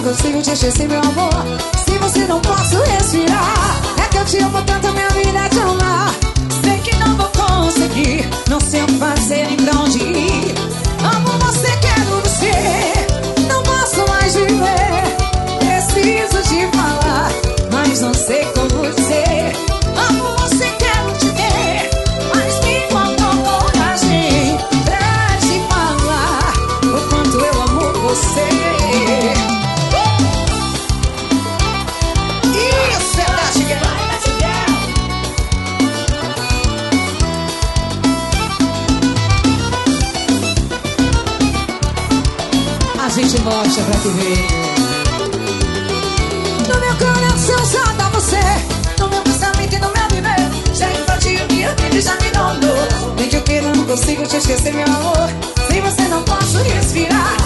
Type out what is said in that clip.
não consigo te esquecer, meu amor. Se você não posso respirar, é que eu te amo tanto, minha vida é de amar. Sei que não vou conseguir, não sei o que fazer nem pra onde ir. Amo você, quero você, não posso mais viver. Preciso te falar, mas não sei como dizer. Amo você, quero te ver, mas me faltou coragem pra te falar o quanto eu amo você. Isso é da Chigueira. A gente mostra pra te ver. No meu coração só tá você, no meu pensamento e no meu viver. Já invadiu minha vida e já me dominou. Nem que eu queira, não consigo te esquecer, meu amor. Sem você não posso respirar.